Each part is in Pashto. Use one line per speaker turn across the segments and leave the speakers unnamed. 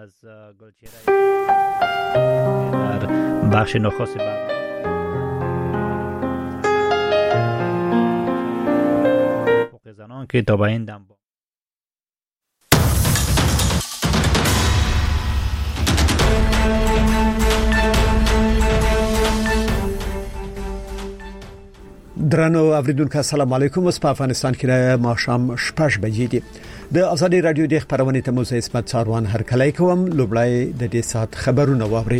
از گلچهره در بخش نخست حقوق زنان که تا به این دم
درنو اوریدونکو السلام علیکم. اوس په افغانستان کې ماښام 6 بجې دي. د ازادي رادیو د خبرونې ته موسی اسمت څاروان هرکلی کوم. لوبړی د دې سات خبرونه واوري.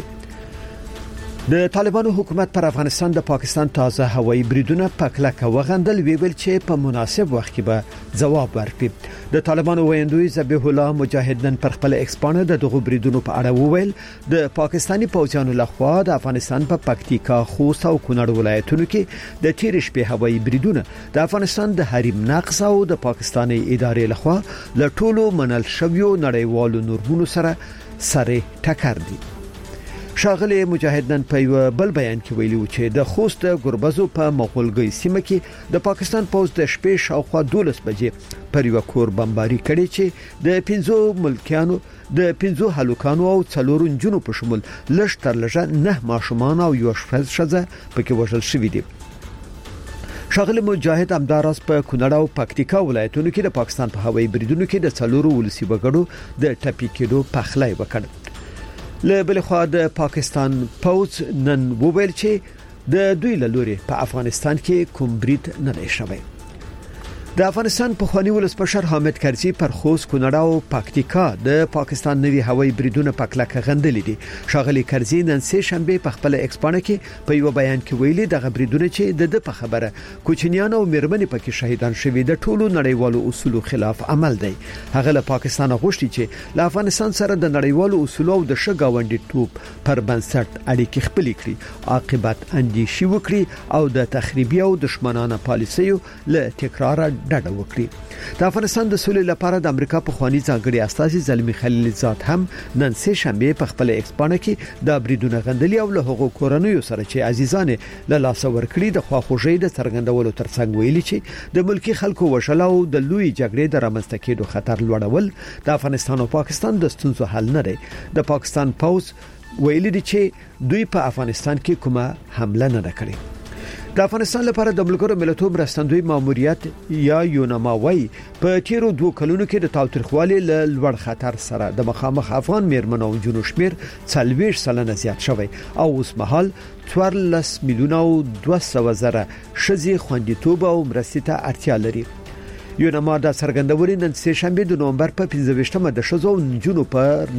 د طالبانو حکومت پر افغانستان د پاکستان تازه هوایي بریدونه پکلک وغندل ویل چې په مناسب وخت کې به جواب ورکړي. د طالبانو ویندوی ذبیح الله مجاهد نن پر خپل ایکسپانه د دغو بریدونو په اړه وویل د پاکستانی پوځیانو لخوا د افغانستان په پکتیکا، خوست او کونړ ولایتونو کې د تیر شپې هوایي بریدونه د افغانستان د حریم نقض او د پاکستاني ادارې لخوا له ټولو منل شویو نړیوالو نورمونو سره ټکر دي. شاغلی مجاهد نن په یو بل بیان کې ویلي و چې د خوست ګربزو په مغولګي سیمه کې د پاکستان پوځ د شپې شاوخوا 12 بجې پر یو کور بمباري کړي چې د 15 ملکیانو د 15 هلوکانو او 4 جنونو په شمول لږ تر لږه 9 ماشومان او یو شخص پکې وژل شوی دي. شاغلی مجاهد همداراز په کونړ او پکتیکا ولایتونو کې د پاکستان په هوایي بریدونو کې د 4 ولسی وګړو د ټپي کېدو پخلای وکړ. له بل خوا د پاکستان پوځ نن وویل چې د دوی له لوري په افغانستان کې کوم برید نه دی شوی. د افغانستان په خواني ولسمشر حامد کرزي پر خوست، کونړ او پکتیکا د پاکستان نوي هوایي بریدونه پکلک غندلې دي. شاغلی کرزي نن سه شنبه په خپل ایکسپانه کې په یو بیان کې ویلي د بریدونه چې د په خبره کوچنیان او میرمنې پکې شهیدان شوي د ټولو نړیوالو اصولو خلاف عمل دی. هغه له پاکستان غوښتي چې له افغانستان سره د نړیوالو اصولو او د شګاونډي توپ پر بنسټ اړیکې خپل کړي، عاقبت اندیشي وکړي او د تخریبي او دشمنانه پالیسیو له تکرار ډډه وکړي. د افغانستان د سولې لپاره د امریکا په خواني ځانګړي استازي زلمی خلیلزاد هم نن سه شنبه په خپل ایکسپانه کې د بریدونه غندلي او له هغو کورنیو سره چې عزیزان له لاس ورکړي د خواخوږي د څرګندولو ترڅنګ ویلي چې د ملکی خلکو وشل او د لوی جګړې د رامنځته کېدو خطر لوړول د افغانستان او پاکستان د ستونزو حل نه دی. د پاکستان پوځ ویلي دي چې دوی په افغانستان کې کومه حمله نه کړې. د افغانستان لپاره د ملګرو ملتونو مرستندوی ماموریت یا یونماوي په تیرو 2 کلونو کې د تاوتریخوالي له لوړ خطر سره د مخامخ افغان میرمنو او جنو شمیر 40% زیات شوی او اوس مهال 14 میلیونه او 200 زره شذي خوندیتوب او مرستې ته اړتیا لري. یونما د څرګندوري نن سه شنبه د نومبر په 15مه د شذو جنو پر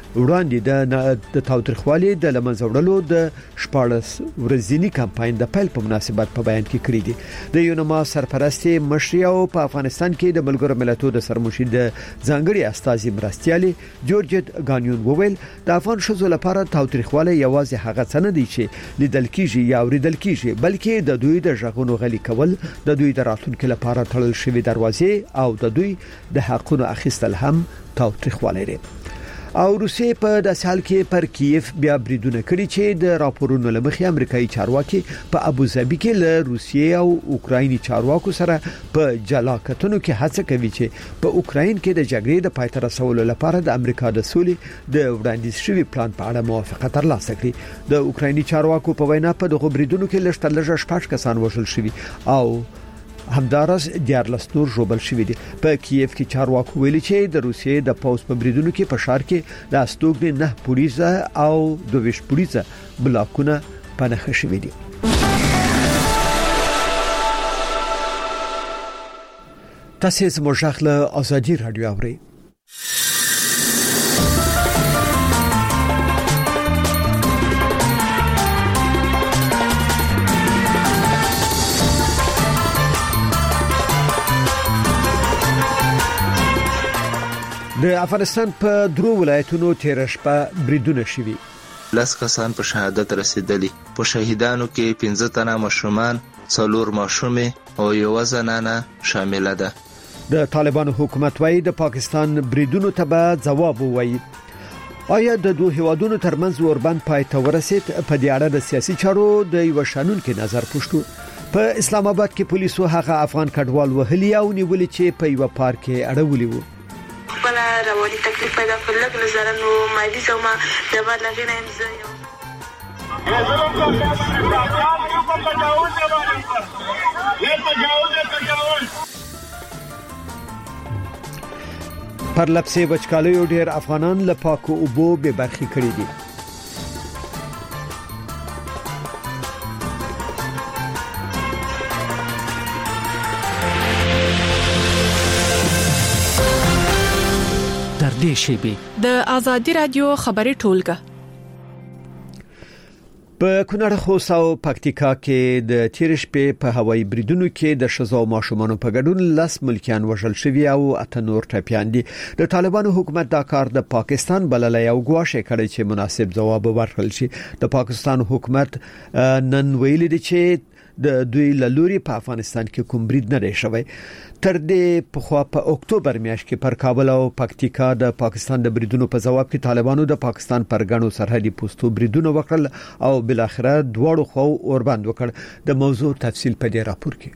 وړاندې د تاوتریخوالي د لمنځوړلو د 14 ورځنی کمپاین د پیل په مناسبت په بیان کې کړی دی. د یونما سرپرستی مشري او په افغانستان کې د ملګرو ملتونو د سرمشر د ځانګړي استازي مرستيالي جورجت غانیون وویل د افغان شذو لپاره تاوتریخوالي یوازې هغه څه نه دی چې لیدل کیږي یا اوریدل کیږي، بلکې د دوی د ژغونو غلي کول، د دوی د راتلونکو لپاره تړل شوی دروازې او د دوی د حقونو اخیستل هم تاوتریخوالي لري. او روسیه په داسې حال کې پر کیف بیا بریدونه کړي چې د راپورونو لمخې امریکایي چارواکي په ابوظبي کې له روسیه او اوکرایني چارواکو سره په جلاکتونو کې هڅه کوي چې په اوکراین کې د جګړې د پای ته رسولو لپاره د امریکا د سولې د وړاندیز شوی پلان په اړه موافقه ترلاسه کړي. د اوکرایني چارواکو په وینا په دغه بریدونو کې لږ تر لږه 6 کسان وژل شوي او همدارس 14 نور ژوبل شوی دي. په کیف کې چارواکو ویلي چې د روسیې د پوځ په بریدونو کې په ښار کې د استوګنې 9 پولیسه او 22 پولیسه بلاکونه پنهخه شوی دي. تاسو زموږ خپل ازادي رادیو اورئ. د افغانستان په درو ولایتونو تیر شپه بریدونه شوي.
10 کسان په شهادت رسیدلی. په شهیدانو کې 15 تنه ماشومان، 4 ماشومې او یو زنانه شامل ده.
د طالبانو حکومت وايي د پاکستان بریدونو ته به جواب ووایي. آیا د دوه هیوادونو ترمنځ اوربند پای ته ورسید؟ په دې اړه د سیاسي چارو د یو شانونکو نظر پوښتو. په اسلام آباد کې پولیسو هغه افغان کډوال وهلي او نیولې چې په یو پارک کې اړولي وو.
بلا رواني تکلیف پیدا کړل نظر نو مایدي زما د بعد لګنه انځي
پر لپسې وچکالیو ډېر افغانان له پاکو اوبو به برخې کړي دي.
تر دې شیبې
د ازادي رادیو خبري ټولګه
په کونړ خوست او پکتیکا کې د تیر شپې په هوایي بریدونو کې د شزو ماشومانو په ګډون 10 ملکیان وژل شوی او 8 نور ټپيان دي. د طالبانو حکومت دا کار د پاکستان بللای او غواړي کړي چې مناسب ځواب ورکړي شي. د پاکستان حکومت نن ویلي دی چې د دوی لوري په افغانستان کې کوم برید نه دی شوی. تر دې په خوا په اکتوبر میاشت کې پر کابل او پکتیکا د پاکستان د بریدونو په جواب کې طالبانو د پاکستان پر غنو سرحدي پوسټو بریدونه وکړل او بل اخره دواړو خو اوربند وکړ. د موضوع تفصیل په دې راپور کې.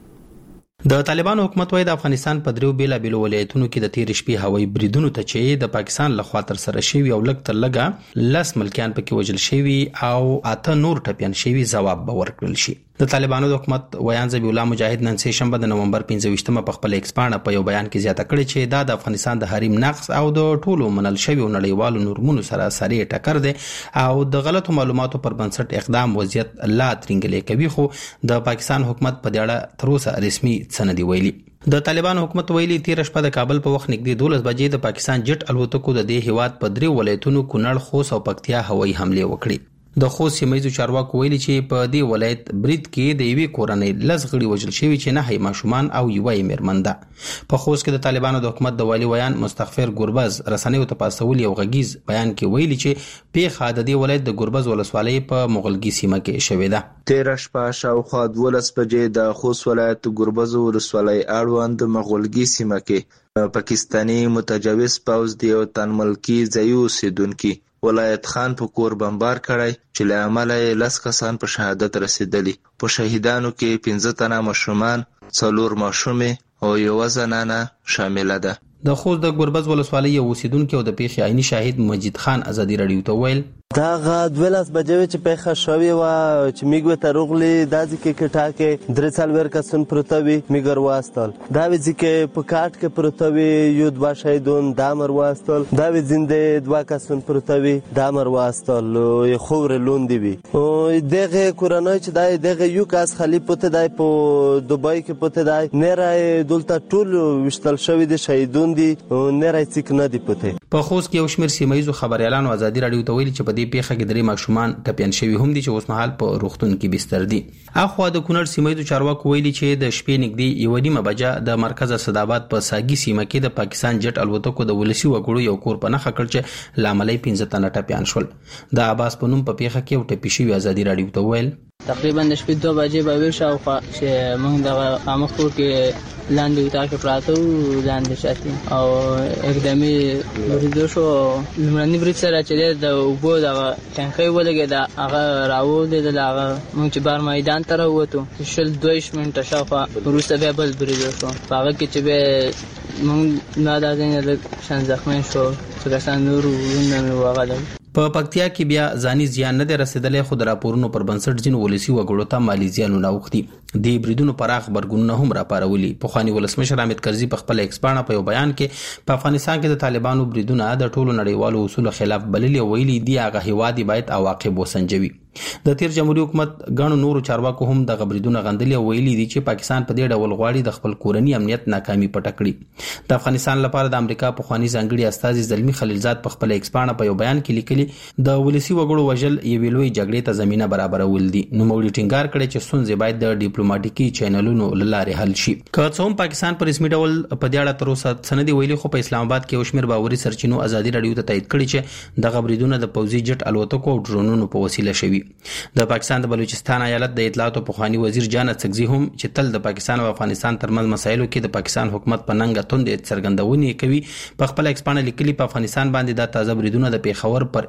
د طالبانو حکومت وايي د افغانستان په دریو بیلابیلو ولایتونو کې د تیر شپې هوایي بریدونو ته چې د پاکستان لخوا تر سره شوی او لږ تر لږه 10 ملکیان پکې وژل شوی او 8 نور ټپيان شوی جواب به ورکړل شي. د طالبانو د حکومت ویان ذبیح الله مجاهد نن سه شنبه د نومبر 15مه په خپل ایکسپانه په یو بیان کې زیاته کړې چې دا د افغانستان د حریم نقص او د ټولو منل شوی نړیوالو نورمونو سره سړی ټکر دی او د غلطو معلوماتو پر بنسټ اقدام وضعیت لا ترنګلې کوي. خو د پاکستان حکومت په دې اړه تر اوسه رسمي څه دی ویلي. د طالبانو حکومت ویلي تیر شپه د کابل په وخت نږدې 12 بجې د پاکستان جټ الوتکو د دې هیواد په درې ولایتونو کونړ خوست او پکتیا هوایي حمله وکړي. د خوست سیمایي چارواکو ویلي چې په دې ولایت برید کې د یوې کورنۍ لزغړي وژل شوی چې نه هي ماشومان او یوې میرمنده. په خوست کې د طالبانو د حکومت د والی ویان مستغفر ګوربز رسنیو ته پاسول یو غږیز بیان کې ویلي چې پیښه د دې ولایت د ګوربز ولسوالۍ په مغلګي سیمه کې شوې ده.
تیر شپه شاوخوا 12 بجې د خوست ولایت ګوربز ولسوالۍ اړوند مغلګي سیمه کې پاکستانی متجاوز پوځ د یو تن ملکی ځایو اوسیدونکو ولایت خان په کور بمبار کړی چې له امله 10 کسان په شهادت رسیدلی. په شهیدانو کې 15 تنه ماشومان، 4 ماشومې او یو زنانه شامل ده.
د خوست د ګوربز ولسوالۍ یو اوسیدونکو د پیښې عیني شاهد مجید خان ازادي رادیو ته ویل
دا غا 12 بجې چې پیښه شوې و چې میګو ته روغلي دازي کې کټاکه درې څلور کسان پروتوي میګر واستل دا وځي کې په کاټ کې پروتوي یو دوا شهیدون دامر واستل دا وځ زنده دوا کسان پروتوي دامر واستل یو خور لوندې وي او دغه کورنۍ چې دغه یو کس خلی پته دای په دوبای کې پته دای نه راي دلته ټول وشتل شوی دي شهیدون دي نه راي څک نه دي پته.
په خوست کې یو شمېر سیمایي خبريالانو ازادي رادیو ته ویلي چې په دې پیښه کې 3 ماشومان ټپيان شوي هم دي چې اوس مهال په روغتون کې بستر دي. اخو د کونړ سیمایي چارواکو ویلي چې د شپې نږدې 1:30 بجې د مرکز صداباد په ساګي سیمه کې د پاکستان جټ الوتکو د ولسی وګړو یو کور په نخښه کړ چې لاملې 15 تنه ټپيان شول. د عباس پنوم په پیښه کې او ټپي شوی ازادي رادیو ته ویل
تقریبا د شپې 2 بجې به شاوخوا چې موږ د امخور کې لاندې وتا کې پراته لاندې شاتي او اقدامي بریدو شو لمړنی برید سره چې د وبو د ټانکۍ ولګي دا هغه راو د هغه موږ چې بار میدان ته راوته شل 2 منټه شاوخوا وروسته به بل بریدو شو هغه کې چې به موږ نه دا ځنه شان زخمین شو څنګه نور ونه وغاله.
په پکتیا کې بیا ځاني زیان نه رسیدلې خو د راپورونو پر بنسټ ځین ولسی وګړو ته مالی زیانونه اوختي. د بریدونو پراخ برګونونه هم راپارولي. په خواني ولسمشر حامد کرزي په خپل ایکسپانه په یو بیان کې په افغانستان کې د طالبانو بریدونه د ټولو نړیوالو اصولو خلاف بللي ویلي دي هغه هیوادي باید عواقب وسنجوي. د تیر جمهوریت حکومت غاڼو نورو چارواکو هم د غبريدونه غندلي ویلي دي چې پاکستان په دې ډول غواړي د خپل کورنی امنیت ناکامي پټ کړي. د افغانستان لپاره د امریکا په خواني ځانګړي استاذ زلمی خلیلزاد په خپل ایکسپانه په یو بیان کې لیکلي د ولسی وګړو وژل یوې لوی جګړې ته زمينه برابرول دي. نو موږ ټینګار کړی چې ستونزې باید د ډیپلوماټیکي چینلونو لارې حل شي. که څوم پاکستان پر رسمي ډول په دې اړه تر اوسه سندې ویلي خو په اسلام آباد کې وشمیر باوري سرچینو ازادي رادیو ته تایید کړی چې د غبريدونه د پوځي جټ الوتکو او ډرونونو په وسیله شوي. د پاکستان د بلوچستان ایالت د اطلاعات او پخوانی وزیر جان څکزي هم چې تل د پاکستان او افغانستان ترمنځ مسایلو کې د پاکستان حکومت په ننګه توند څرګندونې کوي په خپل ایکسپانه لیکلي په افغانستان باندې د تازه بریدونه د پیښور پر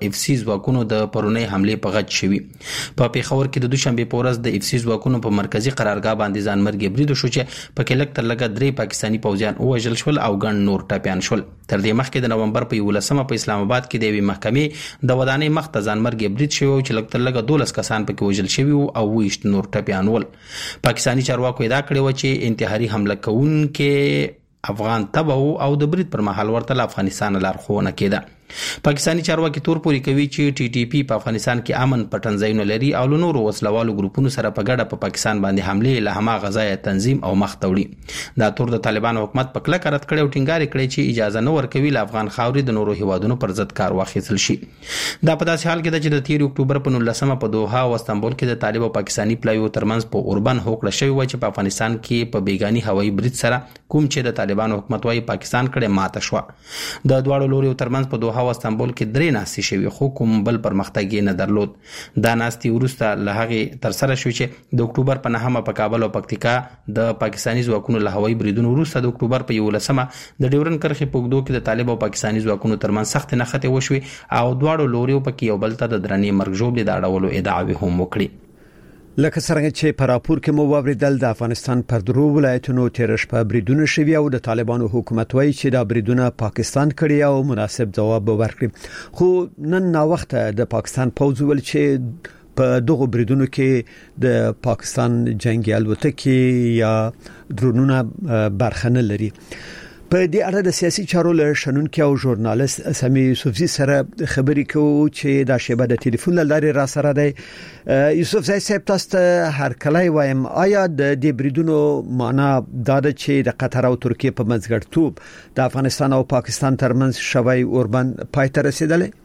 اف سی ځواکونو د پرونی حمله په غچ شوی. په پیښور کې د دوشنبه په ورځ د اف سی ځواکونو په مرکزی قرارګاه باندې ځانمرګي برید شو چې په کې لک تر لګه 3 پاکستانی پوځیان وژل شول او ګڼ نور ټپيان شول. تر دې مخکې د نومبر په 11 په اسلام آباد کې د یوې محکمې د ودانۍ مخ ته ځانمرګي برید شوی چې لک تر لګه 12 کسان پکې وژل شوی او 20 نور ټپيان ول. پاکستانی چارواکو ادعا کړې و چې انتحاري حمله کوونکې افغان تبع او د برید پر مهال ورته افغانستان لارښوونه کړه. پاکستانی چارواکي تور پوري کوي چې ټي ټي پی په افغانستان کې امن پټنځایونه لري او له نورو وسلوالو ګروپونو سره په ګډه په پاکستان باندې حمله له هما غزای تنظیم او مخ توړي. دا تور د طالبان حکومت په کله رد کړي او ټینګار کړي چې اجازه نه ورکوي له افغان خاورې د نورو هیوادونو پر ضد کار واخیستل شي. دا په داسې حال کې چې د 13 اکتوبر په 19 په دوحه او استانبول کې د طالب او پاکستانی پلایو ترمنځ په اوربان هوکړه شوی و چې په افغانستان کې په بیګانی هوایي برید سره کوم چې د طالبان حکومت وايي پاکستان کړي ماته شو. د دواړو لوري ترمنځ په دوحه او استانبول کې درې ناستې شوی خو کوم بل پرمختګ نه درلود. دا ناستې ورسته له هغه تر سره شو چې د اکتوبر په 9 په کابل او پکتیکا د پاکستانی ځواکونو له هوایي بریدونو وروسته د اکتوبر په 11 د ډیورن کرښې په اوږدو کې د طالب او پاکستانی ځواکونو ترمنځ سخت نښتې وشوي او دواړو لوري په کې یو بل ته د درنې مرګ ژوبلې د اړولو ادعاوې هم وکړي.
لکه څنګه چې په راپور کې مو واوریدل د افغانستان پر درو ولایتونو تیرش په بریدونه شوی او د طالبانو حکومت وایي چې دا بریدونه پاکستان کړی او مناسب جواب ورکړي. خو نن نا وخت د پاکستان پوځ ول چې په دغه بریدونو کې د پاکستان جنگي الوتکې یا درونونه برخه نه لري. په دې اړه د سیاسي چارو له شنونکو او ژورنالیست سمي یوسفزي سره خبرې کوو چې دا شیبه د ټلیفون لارې را سره دی. یوسفزي صاحب تاسو هر کله وایم آیا د دې بریدونو معنا دا ده چې د قطر او ترکیه په منځګړیتوب د افغانستان او پاکستان ترمنځ شوی اوربان پای ته رسیدلی؟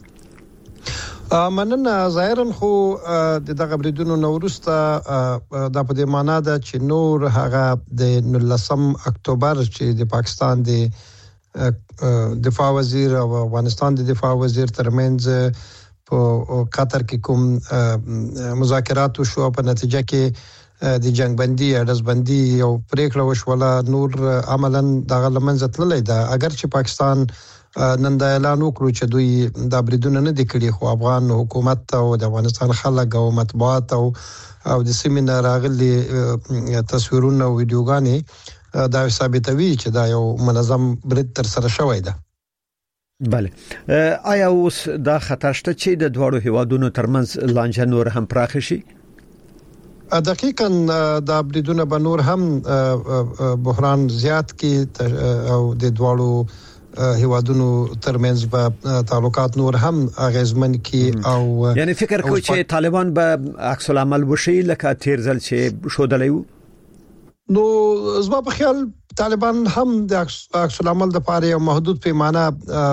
مننه. ظاهرا خو د دغه بریدونو نورسته د په دې معنا ده چې نور هغه د 19 اکتوبر چې د پاکستان د دفاع وزیر او افغانستان د دفاع وزیر ترمنځ په قطر کې کوم مذاکرات شو په نتیجه کې د جنگ بندي اډز بندي او پریکړه وشوله نور عملاً دغه لمنځه تللی ده. اگر چې پاکستان نن دا اعلان وکړو چې دوی دا بریدونه نه دي کړي خو افغان حکومت او د افغانستان خلک او مطبوعات او د سیمینار راغلي تصویرونه او ویډیوګانې دا ثابتوي چې دا یو منظم برید تر سره شوی ده.
بله. آیا اوس دا خطر شته چې د دوړو هیوادونو ترمنځ لانجه نور هم پراخ شي؟
دقیقاً دا بریدونه به نور هم بحران زیات کی او د دوړو هیوادونو ترمنځ به تعلقات نور هم اغیزمن کی او
یعنی فکر کوي چې طالبان به عکس العمل وشي لکه تیر ځل چې شودلی وو؟
نو زما په خیال طالبان هم د عکس العمل د پاره یو محدود پیمانه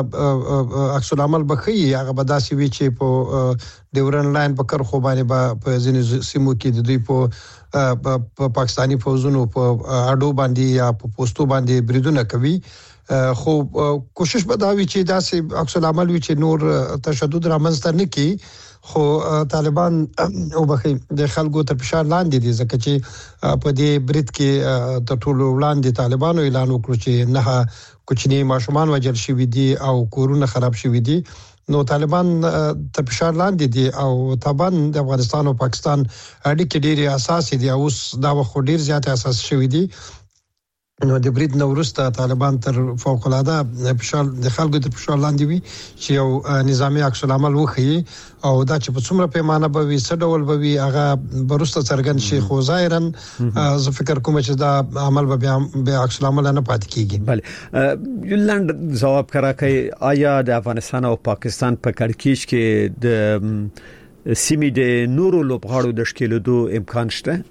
عکس العمل بخي هغه بداسي وی چې په ډیورن لاین په کر خو باندې په ځینې سیمو کې د دوی په پاکستانی فوجونو په اډو باندې یا په پوسټو باندې بریدونه کوي. خو کوشش به دا وی چې داسې عکس العمل وی چې نور تشدد رامنځته نه کی خو طالبان او بخي د خلکو تر فشار لاندې دي ځکه چې په دې برید کې د ټولو وړاندې طالبانو اعلان وکړ چې نه کوچني ماشومان وژل شوي دي او کورونه خراب شوي دي. نو طالبان تر فشار لاندې دي او طبعا د افغانستان او پاکستان اړیکې ډېری اساسي دي او اوس دا وخت ډېر زیات اساس شوي دي. نو د برید نورسته طالبان تر فوق العاده فشار د خلکو تر فشار لاندې وي چې یو نظامی عکس العمل وخی او دا چې په څومره پیمانه به وي څه ډول به وي هغه برسته څرګند شي. خو ظاهرا زه فکر کوم چې دا عمل به عکس العمل نه پات کیږي.
بله. یلند جواب کراکې آیا د افغانستان او پاکستان په کړکیچ کې د سیمې د نورو لوبغاړو د شکلېدو امکان شته؟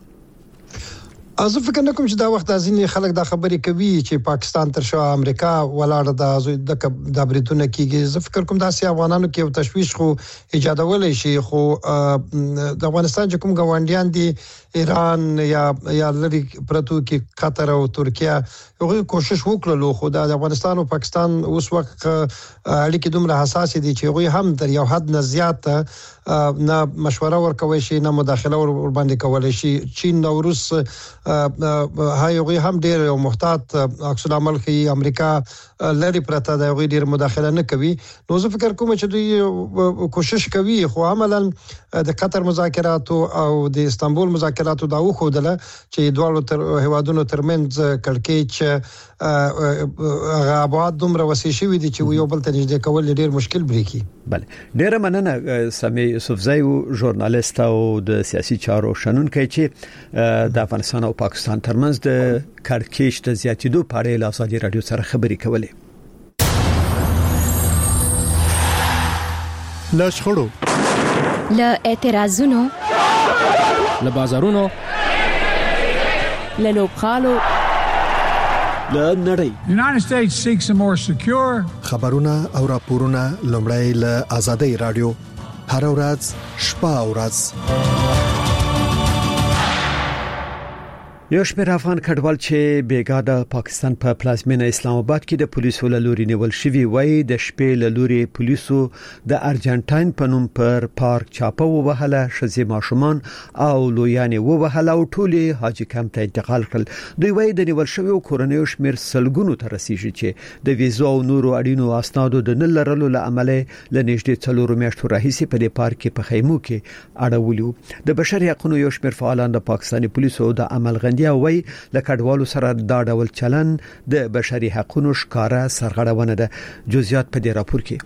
زه فکر نه کوم چې دا وخت ځینې خلک دا خبرې کوي چې پاکستان تر شا امریکا ولاړه د بریټونه کېږي. زه فکر کوم دا سي افغانانو کې یو تشويش خو ایجادولای شي خو د افغانستان چې کوم ګاونډیان دي ایران یا لری پرتو کې قطر او ترکیه هغه کوشش وکړلو خو د افغانستان او پاکستان اوس وخت اړیکې دومره حساس دي چې هغه هم تر یو حد نه زیات نه مشوره ورکوي شي نه مداخله ور باندې کولای شي. چین او روس هغوی هم ډیر یو محتاط عکس العمل کوي. امریکا لری پرته د هغوی ډیر مداخله نه کوي. نو زه فکر کوم چې دوی کوشش کوي، خو عملاً د قطر مذاکرات او د استانبول مذاکرات دا وښودله چې دوه هیوادونو ترمنځ کړکېچ هغه ابعاد دومره وسیع شوي دي چې یو بل ته نږدې کول ډیر مشکل بریکي.
بله، ډیره مننه سامي یوسفزی، ژورنالیست او د سیاسي چارو شنونکی چې د افغانستان او پاکستان ترمنځ د کړکېچ د زیاتېدو په اړه له ازادي رادیو سره خبرې کولې.
له شخړو،
له اعتراضونو،
له بازارونو،
له لوبغالو،
له نړۍ.
United States seeks a more secure.
خبرونه او راپورونه لومړی له ازادي رادیو هر ورځ شپه او ورځ.
یو شمېر افغان کډوال چې بیګا د پاکستان په پلازمینه اسلام آباد کې د پولیسو له لوري نیول شوی وای، د شپې له لوري پولیسو د ارجنټاین په نوم پر پارک چاپه ووهله، شزي ماشومان او لویانې ووهله او ټولې حاجی کمپ ته انتقال کړل. دوی وای د نیول شوی کورنیو شمېر سلګونو ته رسیدي چې د ویزو او نورو اړینو اسنادو د نه لرلو له امله له نږدې 4 میاشتو راهیسې په دې پارک په خیمو کې اړولو. د بشري حقوقو یو شمېر فعالان د پاکستاني پولیسو د عمل یا وای لکډوالو سره دا ډول چلن د بشري حقوقو ښکارا سرغړونه ده. جزئیات په دې راپور کې.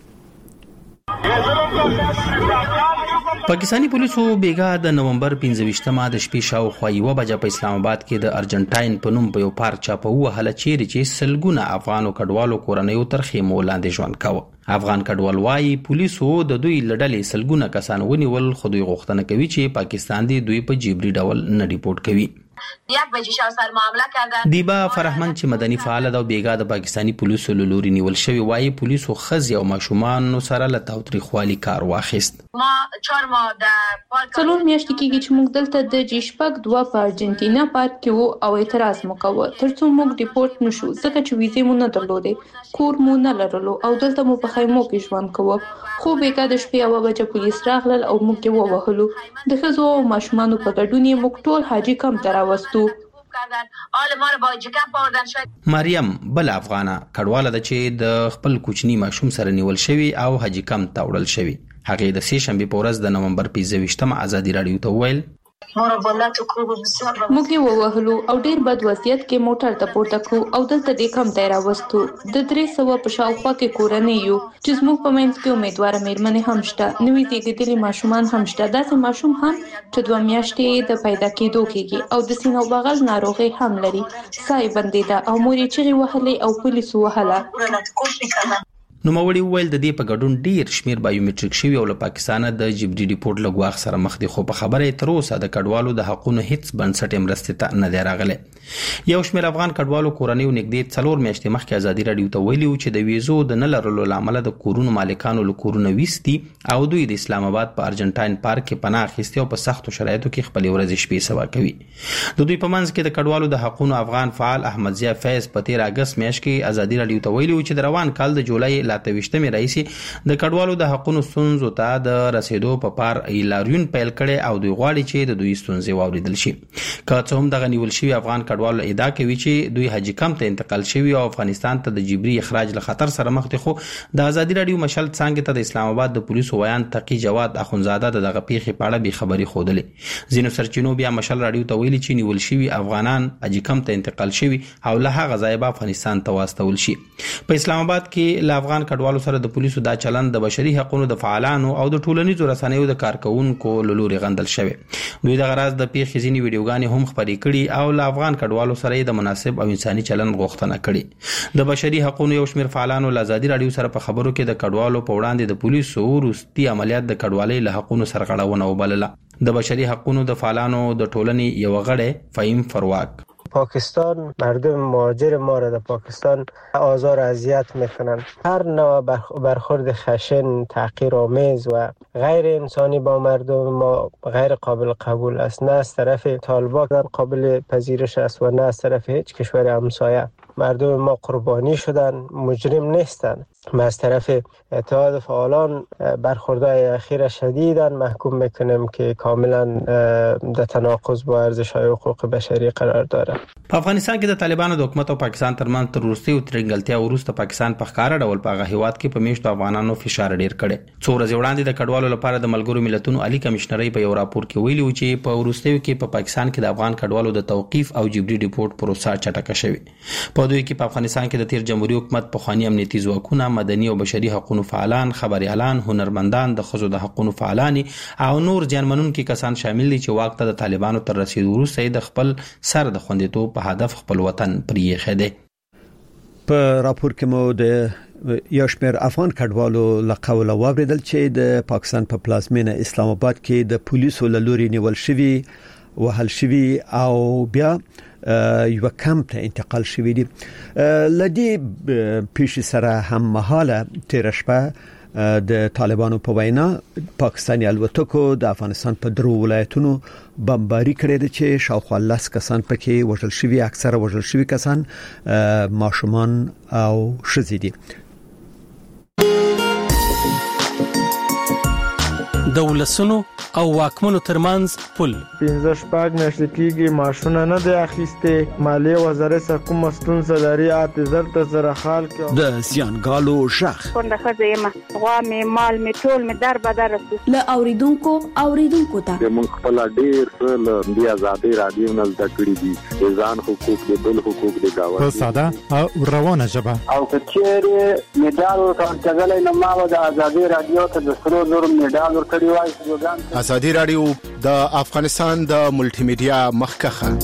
پاکستانی پولیسو بیګا د نومبر 15مه د شپې شاوخوا 1 بجې په اسلام آباد کې د ارجنټاین په نوم په یو پارک چاپه وهله چې سلګونه افغانو کډوالو کورنیو تر خیمو لاندې ژوند کاوه. افغان کډوال وايي پولیسو د دوی لړلې سلګونه کسان ونیول، خو دوی غوښتنه کوي چې پاکستان دوی په جبري ډول نه ریپورت کوي. دیبا فرحمن چې مدني فعال ده او بیګا د پاکستانی پولیسو له لوري نیول شوی وايي پولیسو خزي او ماشومان سره له تاوتریخوالي کار واخیست.
ما 4 ماه د څلور میاشتې کېږي چې موږ دلته د جیشپک 2 په ارجنټینا پارک کې وو او اعتراض مو کاوه ترڅو موږ ریپورت نشو ځکه چې ویزې مو نه درلودې، کور مو نه لرلو او دلته مو په خیمو کې ژوند کوو. خو بیګا د شپې 1 بجې پولیس راغلل او موږ یې ووهلو. د ښځو او ماشومانو په ګډون یې موږ ټول حاجی کمپ ته راوستو.
مریم بل افغانه کډواله ده چې د خپل کوچنی ماشوم سره نیول شوی او حاجی کمپ ته وړل شوی. هغه د سې شنبه په ورځ د نومبر 25مه ازادي رادیو ته ویل
موږ یې ووهلو او ډیر بد وضعیت کې موټر ته پورته کړو او دلته د کم ځای راوستو. د 300 په شاوخوا کې کورنۍ یو چې زموږ په منځ کې امیدواره میرمنې هم شته، نوې زیږیدلي ماشومان هم شته، داسې ماشوم هم چې 2 میاشتې د پیدا کېدو کېږي او د سینو بغل ناروغي هم لري. سای بندیده او مور یې چغې وهلې او پولیسو وهله.
نوموړي وویل د دې په ګډون ډیر شمیر بایومټریک شوی او له پاکستانه د جبري ریپورت لګواخ سره مخ دي، خو په خبره تر اوسه د کډوالو د حقوقو هیڅ بنسټ مرسته ته نه دی راغلی. یو شمیر افغان کډوالو کورنیو نږدې 4 میاشتې مخکې ازادي رادیو ته ویلي چې د ویزو د نه لرلو لامل د کورونو مالکانو له کورونه ویستي او دوی د اسلام آباد په ارجنټاین پارک کې پناه اخیستي او په سختو شرایطو کې خپل ورځې شپې سبا کوي. د دوی په منځ کې د کډوالو د حقوقو افغان فعال احمد ضیاء فیض په 13 اگست میاشت کې ازادي رادیو ته ویلي چې د روان کال د جولای 28مې رئیس د کډوالو د حقوقو ستونزو ته د رسیدو په پار ایلاریون پیل کړي او دوی غواړي چې د دوی ستونزې واوریدل شي. که څه هم دغه نیول شوی افغان کډوالو ادعا کوي چې دوی حاجی کمپ ته انتقال شوی او افغانستان ته د جبري اخراج له خطر سره مخ دي، خو د ازادي رادیو مشل څنګه ته د اسلام آباد د پولیسو ویان تقی جواد اخونزاده دغه پیښې په اړه به خبري خوده. زینو سرچینو بیا مشل رادیو ته ویلي چې نیول شوی افغانان حاجی کمپ ته انتقال شوی او له هغه ځای به افغانستان ته واستول شي. په اسلام آباد کې له افغان کډوالو سره د پولیسو دا چلند د بشري حقوقو د فعالانو او د ټولنیزو رسنیو د کارکونکو له لوري غندل شوی. دوی د غراض د پیښې ځینې ویډیوګانې هم خپرې کړي او له افغان کډوالو سره د مناسب او انساني چلند غوښتنه کړي. د بشري حقوقو یو شمېر فعالانو له ازادي رادیو سره په خبرو کې د کډوالو په وړاندې د پولیسو وروستي عملیات د کډوالۍ له حقوقو سرغړونه وبلله. د بشري حقوقو د فعالانو د ټولنې یو غړی فهیم فرواک
پاکستان مردم مهاجر ما را در پاکستان آزار و اذیت میکنند. هر نوع برخورد خشن، تحقیرآمیز و غیر انسانی با مردم ما غیر قابل قبول است، نه از طرف طالبان قابل پذیرش است و نه از طرف هیچ کشور همسایه. مردم ما قربانی شدن، مجرم نیستن. ما از طرف اتحاد فعالان برخوردهای اخیر شدیداً محکوم میکنیم که کاملا در تناقض با ارزش‌های حقوق بشری قرار داره.
په افغانستان کې د طالبانو د حکومت او پاکستان ترمنځ تر وروستي ترنګلتیا وروسته پاکستان په ښکاره ډول په هغه هیواد کې په میشتو افغانانو فشار ډیر کړي. څو ورځې وړاندې د کډوالو لپاره د ملګرو ملتونو عالی کمشنري په یو راپور کې ویلي و چې په وروستیو کې په پاکستان کې د افغان کډوالو د توقيف او جبري ډیپورت پروسه چټکه شوې. په دوی کې په افغانستان کې د تیر جمهوریت حکومت په خواني امنیتي ځواکونه، مدني او بشري حقوقو فعالان، خبريالان، هنرمندان، د خزو د حقوقو فعالان او نور ځانمنونکي کسان شامل دي چې واک ته د طالبانو تر رسیدو وروسته د خپل سر د خوندیتوب په هدف خپل وطن پرې خېده.
په راپور کې مو د یو شمېر افغان کډوالو له قوله واوریدل چې د پاکستان په پلازمینه اسلام آباد کې د پولیسو له لوري نیول شوی، وهل شوی او بیا یو کمپ ته انتقال شوی دي. لدی پیش سره هم مهاله تیر شپه د طالبانو په وینا پاکستاني الوتکو د افغانستان په درو ولایتونو بمباری کړې ده چې شاوخوا 10 کسان پکې وژل شوي، اکثره وژل شوي کسان ماشومان او ښځې دي.
د ولسونو او واکمنو ترمنځ پل
15 میاشتې کېږي ماشونه نه دی اخیسته. مالیه وزارت سره کوم ستونزه لري اعتذار ته سره حال کې
د زیانګالو شخ
څنګه خزه ما غوا می مال می ټول می در بدر
ل اوریدونکو ته
موږ خپل ډیر څه د آزادۍ رادیو نه زده کړی دي، ځان حقوق د بل حقوق د گاوند
په ساده او روانه ژبه
او کچېره میډال ورکړل نه ما د آزادۍ رادیو ته د سرو زر میډال ورکړی وای.
آزادی رادیو د افغانستان د ملټي میډیا مخکخه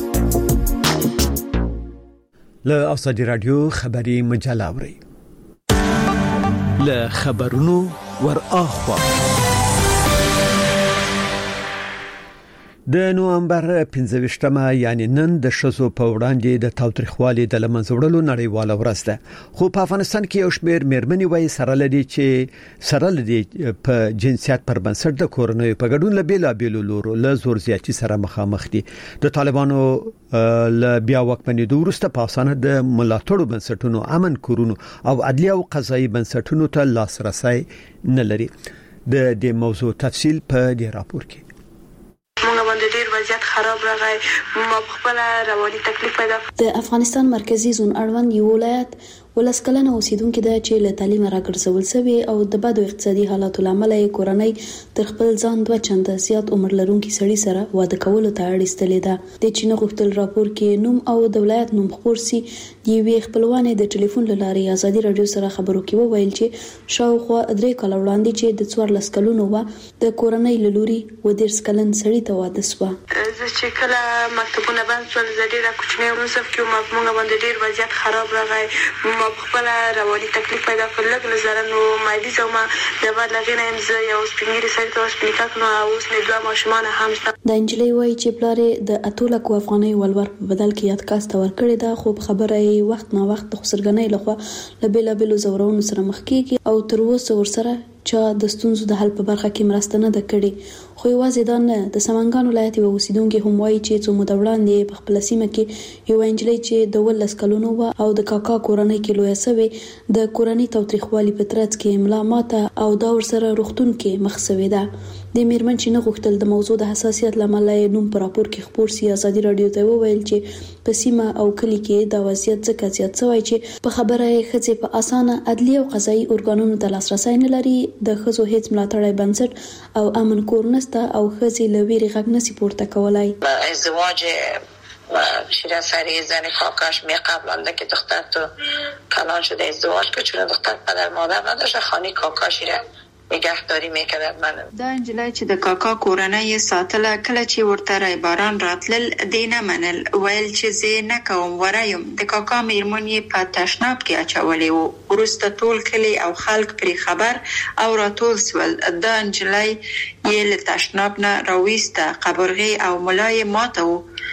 له آزادی رادیو خبری مجله اوري
له خبرونو ور اخوا
د نوامبر 15مه یعنی نن د شزو په وړاندې د تاوتریخوالي د لمنځوړلو نړیواله ورځ ده. خو په افغانستان کې یو شمېر مېرمنې وایي سره لدی په جنسیت پر بنسټ د کورنۍ په ګډون له بیلابېلو لورو له زور زیاتی سره مخامخ دي. د طالبانو له بیا واکمنېدو وروسته په اسانه د ملاتړو بنسټونو، امن کورونو او عدلیه او قضایي بنسټونو ته لاسرسي نه لري. د دې موضوع تفصیل په دې راپور کې.
موږ باندې ډیر وضعیت خراب راغی، ما خپل رواني تکلیف پیدا.
د افغانستان مرکزی زون اړوند یو ولایت ولسکلنه اوسیدونکو د چې له تعلیم راګرځول شوی او د بدو اقتصادي حالاتو لامل یې کورنۍ تر خپل ځان 2 چنده زیات عمر لرونکي سړي سره واده کولو ته اړ ایستلې ده. د چین غوښتل راپور کې نوم او د ولایت نوم خبر سي دی وی خپلوان د ټلیفون لارې آزادي رادیو سره خبرو کې وویل چې شاوخوا 3 کال وړاندې چې د 14 کلونو و د کورنۍ لوري و 10 کلن سړي ته واده شو.
چې کله مکتبونه بند شول زړه را کوچنی ورسف کې موږ باندې ډیر وضعیت خراب راغی، ما خپل رواني تکلیف پیدا کړل. نظر نو مادي زما د بعد لغینه امز یو سپینګری سره ته سپینکاک نو اوس نه دوه ماشومان هم شته.
د انجلۍ وای چې بلاره د اتولک افغاني ولور په بدل کې یاد کاست ورکړی دا خو خبره یې وخت نه وخت د خسرګنۍ لخوا لبیلا بلو زورونو سره مخ کیږي او تر اوسه ورسره چې د ستونزو د حل په برخه کې مرسته نه ده کړې. خو یوازې دا نه، د سمنګان ولایت یو اوسیدونکو هم وایي چې څو موده وړاندې په خپل سیمه کې یو انجلۍ چې د 12 کلونو و او د کاکا کورنۍ کې لوی سوي د کورنۍ توتریخوالي په ترڅ کې املا ماته او دا ورسره روغتون کې مخ سوي ده. د میرمن چې نه غوښتل د موضوع د حساسیت لامل یې نوم پر راپور کې خبر سي آزادي رادیو ته وویل چې په سیمه او کلی کې د وضعیت ځکه زیات شوی چې په خبره یې خځې په اسانه عدلیه او قضایي ارګانونو ته لاسرسي نه لري. د خزو هیڅ ملاتړی بنسټ او امن کور نسته او خځې له ویرې غږ نشي پورته کولای.
ازدواج شیرین سری زن کاکاش می قبلا که دختر تو کلان شده ازدواج که چون دختر پدر مادر نداشته خانی کاکاش را نگهداری میکرد. من
دا انجلای چې د کاکا کورنۍ ساتله کله چې ورته رای باران راتلل دینه منل ویل چې زه نه کوم ورایم. د کاکا میرمن یې په تشناب کې اچولې وو، ورسته ټول کلی او خلک پرې خبر او راټول سول. دا انجلای یې له تشناب نه راويسته، قبرغه او ملای ماته وو.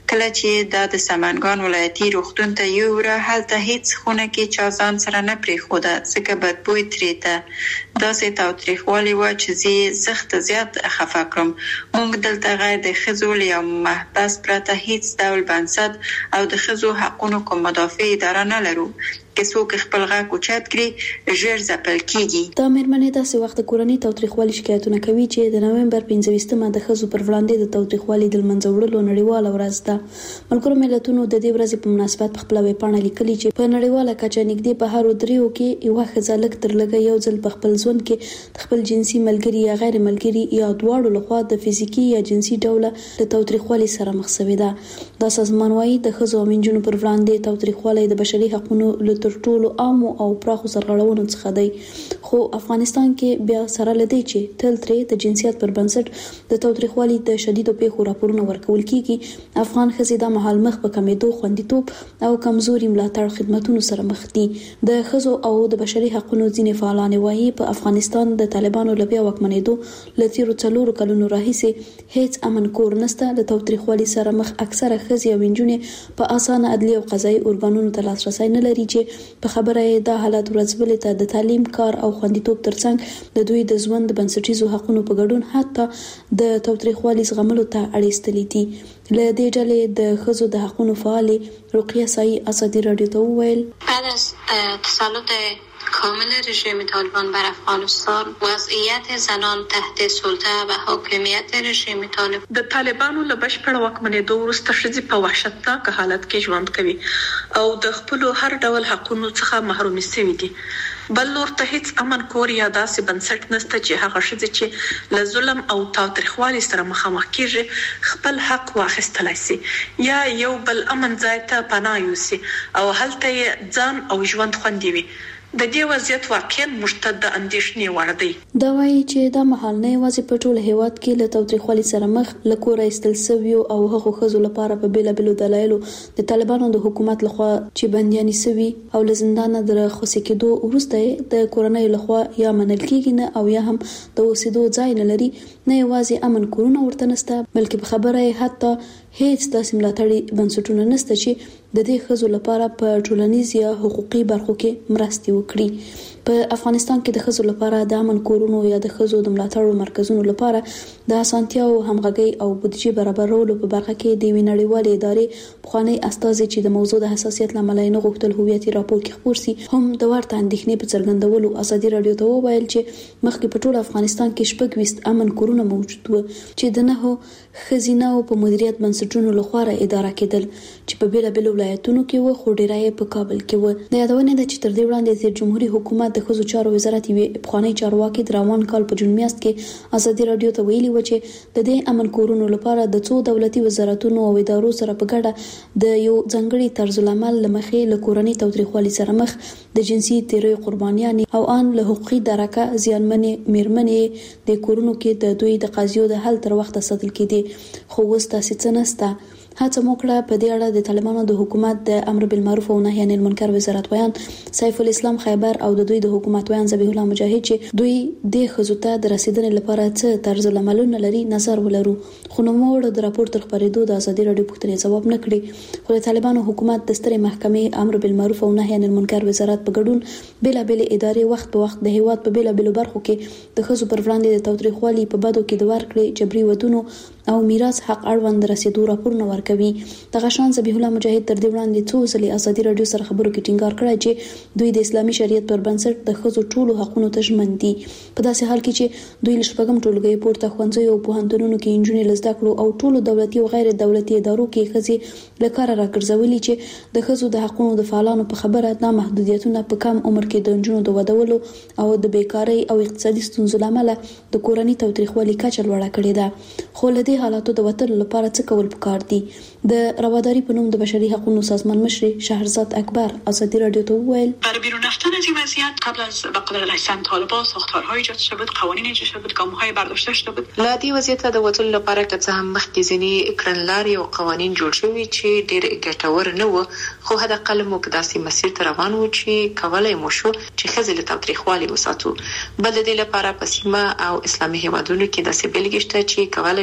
کله چې د سمنګان ولایتي روغتون ته یوړه هلته هیڅ خونه کې چا ځان سره نه پرېښوده ځکه بدبوی ترې ته داسې تاوتریخوالی وه چې زه سخت زیات خفه کړم. موږ دلته غیر د ښځو له یو محبس پرته هیڅ ډول بنسټ او د ښځو حقونو کوم مدافع اداره نه لرو. که څوک خپل غږ اوچت کړي ژر ځپل کیږي.
د میرمنې داسې وخت کورنۍ تاوتریخوالي شکایتونه کوي چې د نومبر 25مه د ښځو پر وړاندې د تاوتریخوالي د منځه وړلو نړیواله ورځ ده. ملګرو ملتونو د دې ورځې په مناسبت خپل ویبپاڼه لیکلي چې په نړیواله کچه نږدې په هر دریو کې یو ښځه لږ تر لږه یو ځل په خپل ژوند کې د خپل جنسي ملګري یا غیر ملګري یا دواړو لخوا د فزیکی یا جنسي ډوله د تاوتریخوالي سره مخ شوې ده. دا سازمان وايي د ښځو او نجونو پر وړاندې تاوتریخوالي د بشري حقوقو له تر ټولو عام او پراخو سرغړونو څخه دی. خو افغانستان کې بیا سره لدی چې تل ترې د جنسیت پر بنسټ د تاوتریخوالي د شدیدو پیښو راپورونه ورکول کیږي. افغان ښځې د مهال مخ په کمیدو خوندیتوب او کمزوري ملاتړ خدماتونو سره مخ دي. د ښځو او د بشري حقوقو ځینې فعالان وايي په افغانستان د طالبانو لبیا وکمنېدو لتیرو 4 کلونو راهیسې هیڅ امن کور نشته. د تاوتریخوالي سره مخ اکثره ښځې او نجونې په اسانه عدلي او قضایي ارګانونو ته لاسرسي نه لري چې په خبره دا حالت ورځبلې ته د تعلیم کار او خوندیتوب ترڅنګ د دوی د ژوند بنسټیزو حقوقو په ګډون حتی د تاوتریخوالي زغملو ته اړیستلې دي. له دې ډلې د ښځو د حقوقو فعالې رقیه سایي ازادي رادیو ته وویل
بعد از تسلط کامل رژیم طالبان بر افغانستان وضعیت زنان تحت سلطه و حاکمیت رژیم طالبان
د طالبانو له بشپړ واکمنېدو وروسته ښځې په وحشتناک حالت کې ژوند کوي او د خپل هر ډول حقوقو څخه محروم شوي دي. بل نور ته هیڅ امن کور یا داسې بنسټ نشته چې هغه ښځې چې له ظلم او تاوتریخوالي سره مخامخ کیږي خپل حق واخیستلی شي یا یو بل امن ځای ته پناه یوسي او هلته یې ځان او ژوند خوندي وي. د دې وضعیت واقعا مشتد د اندېښنې وړ دی.
دا وایي چې دا مهال نه یوازې په ټول هیواد کې له تاوتریخوالي سره مخ له کوره ایستل شویو او هغو ښځو لپاره په بیلابیلو دلایلو د طالبانو د حکومت لخوا چې بندیانې شوي او له زندانه د راخلاص کېدو وروسته د کورنۍ لخوا یا منل کېږي نه او یا هم د اوسېدو ځای نه لري. نه یوازې امن کورونه ورته نشته بلکې په خبره حتی هیڅ داسې ملاتړي بنسټونه نشته چې د دې ښځو لپاره په ټولنیز یا حقوقي برخو کې مرستې وکړي. په افغانستان کې د ښځو لپاره د امن کورونو یا د ښځو د ملاتړ مرکزونو لپاره د اسانتیاو همغږي او بودیجه برابرولو په برخه کې د وینړیوالې ادارې پخوانی استازي چې د موضوع د حساسیت لامل نه غوښتل هویتي راپور کې خبر سي هم د ورته اندېښنې په څرګندولو ازادي رادیو ته وویل چې مخکې په ټول افغانستان کې 26 امن کورونه موجود وو چې د نه خزینه او په مدیریت بنسټونو لخوا اداره کېدل چې په بیلابیلو ولایتونو کې و خو ډیرای په کابل کې و. د یادونه ده چې تر دې وړاندې د جمهوریت حکومت د ښځو چارو وزارت یې پخوانی چارواکي د روان کال په جون میاشت کې ازادي رادیو ته ویلي و چې د دې امن کورونو لپاره د څو دولتي وزارتونو او ادارو سره په ګډه د یو ځنګړي طرز العمل لمخې له کورنۍ تاوتریخوالي سره مخ د جنسي تیري قربانیان او ان له حقوقي درکه زیانمنې میرمنې د کورونو کې د دوی د قضیو د حل تر وخت ساتل کېدي. خو اوس تاسې څه نشته. هڅه موکړه په دې اړه د طالبانو د حکومت د امر بالمعروف او نهي عن المنکر وزارت ویان سیف الاسلام خیبر او د دوی د حکومت ویان ذبیح الله مجاهد چې دوی د ښځو ته د رسیدنې لپاره څه طرز العملونه لري نظر ولرو. خو نو موږ د راپور تر خبرېدو د ازادي رادیو پوښتنې ځواب نه کړی. خو د طالبانو حکومت د سترې محکمې امر بالمعروف او نهي عن المنکر وزارت په ګډون بیلابل ادارې وخت په وخت د هیواد په بیلابلو برخو کې د ښځو پر وړاندې د تاوتریخوالي په بدو کې د ورکړې جبري ودونو او میراث حق اړوند رسیدو راپورونه ورکوي. دغه شان ذبیح الله مجاهد تر دې وړاندې څو ځلې ازادي رادیو سره خبرو کې ټینګار کړی چې دوی د اسلامي شریعت پر بنسټ د ښځو ټولو حقوقو ته ژمن دي. په داسې حال کې چې دوی له شپږم ټولګي پورته ښوونځیو او پوهنتونونو کې انجونې له زده کړو او ټولو دولتي او غیر دولتي ادارو کې ښځې له کاره راګرځولي چې د ښځو د حقوقو د فعالانو په خبره دا محدودیتونه په کم عمر کې د انجونو د ودولو او د بیکارۍ او اقتصادي ستونزو لامل د کورنۍ تاوتریخوالي کچه لوړه کړې ده. خو له دې حالاتو د وتلو لپاره څه کول پکار دي؟ د رواداری په نوم د بشري حقوقو سازمان مشر شهرزاد اکبر ازادی رادیو ته وویل
برای بیرون رفتن از این وضعیت قبل از به قدرت رسیدن طالبان ساختارهای ایجاد شده بود، قوانین ایجاد شده بود، ګام‌های برداشته شده بود.
لا دې وضعیت د وتلو لپاره که څه هم مخکې ځینې کړنلارې او قوانین جوړ شوي چې ډېر ګټور نه وو، خو حداقل موږ داسې مسیر ته روان وو چې کولای مو شو چې ښځې له تاوتریخوالي وساتو. بل د دې لپاره په سیمه او اسلامي هیوادونو کې داسې بېلګې شته چې کولای شي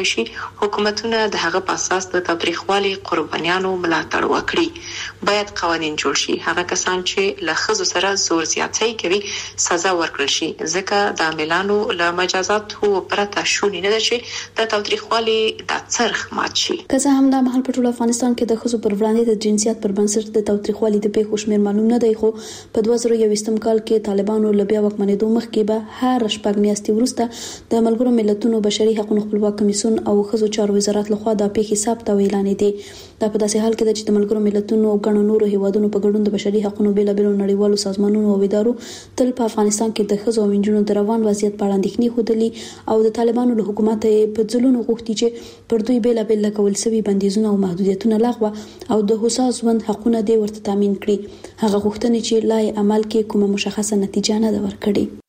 حکومتونه د هغه په اساس د تاوتریخوالي قربانیانو ملاتړ وکړي. باید قوانين جوړ شي، هغه کسان چې له ښځو سره زور زیاتی کوي سزا ورکړل شي، ځکه د عاملانو له مجازاتو پرته شونې نه ده چې د تاوتریخوالي د څرخ مات شي.
که څه هم دا مهال په ټول افغانستان کې د ښځو پر وړاندې د جنسیت پر بنسټ د تاوتریخوالي د پیښو شمېر معلوم نه دی، خو په 2021 کال کې طالبانو له بیا واکمنېدو مخکې به هر شپږ میاشتې وروسته د ملګرو ملتونو بشري حقوقو خپلواک کمیسیون او ښځو چارو وزارت لخوا د پیښې ثبت او اعلان دي. دا په داسې حال کې ده چې د ملګرو ملتونو او غڼو نورو هیوادونو په ګډون د بشري حقوقو بیلابېلو نړیوالو سازمانونو او ادارو تل په افغانستان کې د ښځو او نجونو د روان وضعیت په اړه اندېښنې ښودلې او د طالبانو له حکومت په ځلونو غوښتي چې پر دوی بیلابېل لګول شوي بندیزونه او محدودیتونه لغوه او د هوسا ژوند حقونه دې ورته تامین کړي. هغه غوښتنې چې لای عمل کې کومه مشخصه نتیجه نه ده ورکړې.